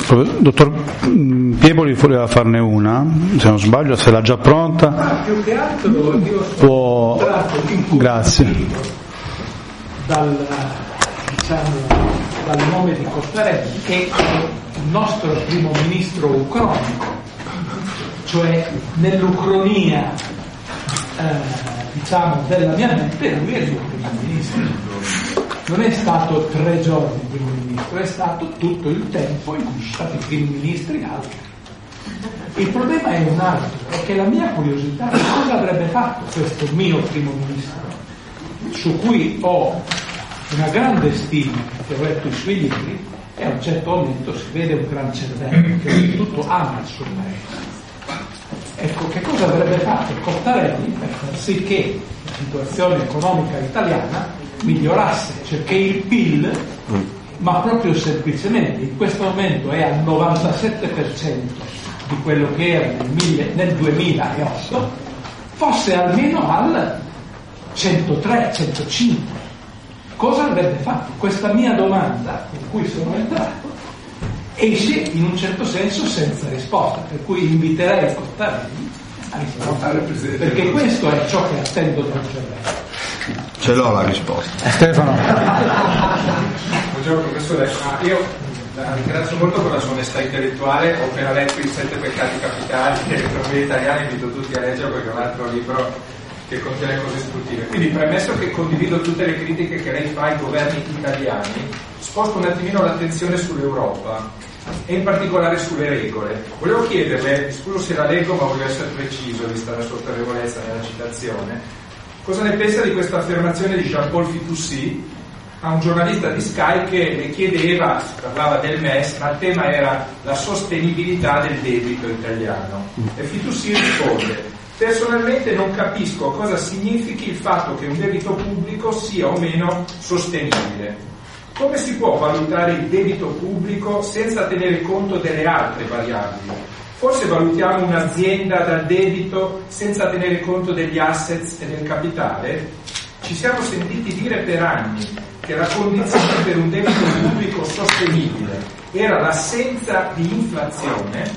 Dottor Piepoli voleva farne una, se non sbaglio, se l'ha già pronta. Più che altro io può. Grazie. Dal nome di Cottarelli, che è il nostro primo ministro ucronico, cioè nell'ucronia della mia mente lui è il mio primo ministro. Non è stato 3 giorni primo ministro, è stato tutto il tempo in cui sono stati primi ministri altri. Il problema è un altro, è che la mia curiosità è cosa avrebbe fatto questo mio primo ministro, su cui ho una grande stima, che ho letto i suoi libri, e a un certo momento si vede un gran cervello che oltretutto ama il suo paese. Ecco, che cosa avrebbe fatto Cottarelli per far sì che la situazione economica italiana migliorasse, cioè che il PIL, ma proprio semplicemente in questo momento è al 97% di quello che era nel 2008, fosse almeno al 103, 105. Cosa avrebbe fatto? Questa mia domanda con cui sono entrato esce in un certo senso senza risposta, per cui inviterei Cottarelli a rispondere, perché questo è ciò che attendo dal cervello. Ce l'ho la risposta. Stefano. Buongiorno professore, io la ringrazio molto per la sua onestà intellettuale. Ho appena letto I 7 peccati capitali dell'economia italiana, invito tutti a leggere perché è un altro libro che contiene cose istruttive. Quindi, premesso che condivido tutte le critiche che lei fa ai governi italiani, sposto un attimino l'attenzione sull'Europa e in particolare sulle regole. Volevo chiederle, scuso se la leggo ma voglio essere preciso vista la sua autorevolezza nella citazione, cosa ne pensa di questa affermazione di Jean-Paul Fitoussi a un giornalista di Sky che le chiedeva, si parlava del MES, ma il tema era la sostenibilità del debito italiano, e Fitoussi risponde: personalmente non capisco cosa significhi il fatto che un debito pubblico sia o meno sostenibile. Come si può valutare il debito pubblico senza tenere conto delle altre variabili? Forse valutiamo un'azienda dal debito senza tenere conto degli assets e del capitale? Ci siamo sentiti dire per anni che la condizione per un debito pubblico sostenibile era l'assenza di inflazione,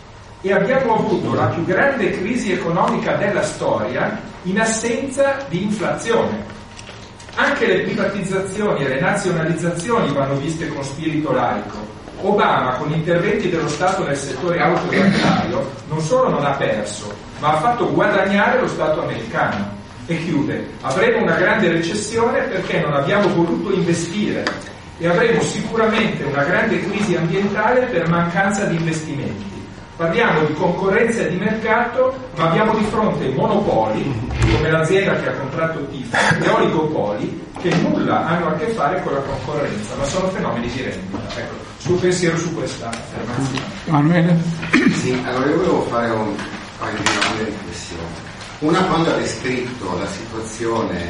e abbiamo avuto la più grande crisi economica della storia in assenza di inflazione. Anche le privatizzazioni e le nazionalizzazioni vanno viste con spirito laico. Obama, con interventi dello Stato nel settore autobancario, non solo non ha perso, ma ha fatto guadagnare lo Stato americano. E chiude: avremo una grande recessione perché non abbiamo voluto investire, e avremo sicuramente una grande crisi ambientale per mancanza di investimenti. Parliamo di concorrenza e di mercato, ma abbiamo di fronte monopoli, come l'azienda che ha comprato TIF, e oligopoli che nulla hanno a che fare con la concorrenza, ma sono fenomeni di rendita. Ecco, suo pensiero su questa affermazione. Manuele? Sì, allora io volevo fare un paio di grandi riflessioni. Una, quando ha descritto la situazione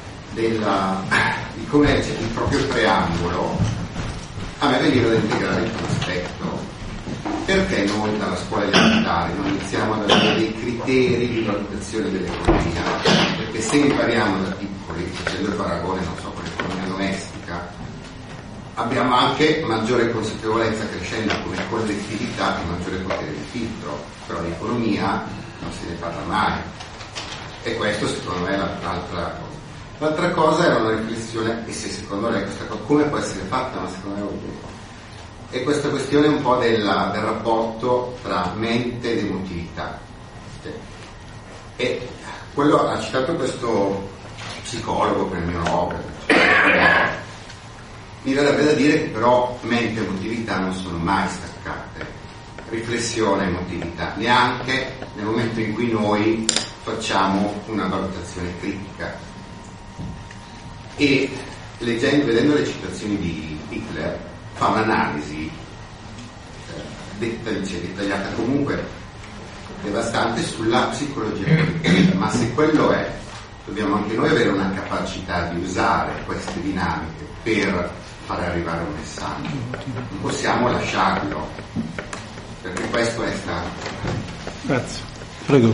di come il proprio preambolo, a me veniva da integrare il prospetto. Perché noi dalla scuola elementare non iniziamo ad avere dei criteri di valutazione dell'economia? Perché se impariamo da piccoli, facendo il paragone, non so, con l'economia domestica, abbiamo anche maggiore consapevolezza crescendo come collettività e maggiore potere di filtro, però l'economia non se ne parla mai. E questo secondo me è l'altra cosa. L'altra cosa era una riflessione, e se secondo lei questa cosa come può essere fatta, ma secondo me lo dico. E questa questione un po' del rapporto tra mente ed emotività. E quello ha citato questo psicologo, premio Nobel. Mi verrebbe da dire che però mente e emotività non sono mai staccate. Riflessione e emotività, neanche nel momento in cui noi facciamo una valutazione critica. E vedendo le citazioni di Hitler, fa un'analisi dettagliata, comunque devastante, sulla psicologia politica. Ma se quello è, dobbiamo anche noi avere una capacità di usare queste dinamiche per far arrivare un messaggio. Non possiamo lasciarlo, perché questo è stato. Grazie. Prego.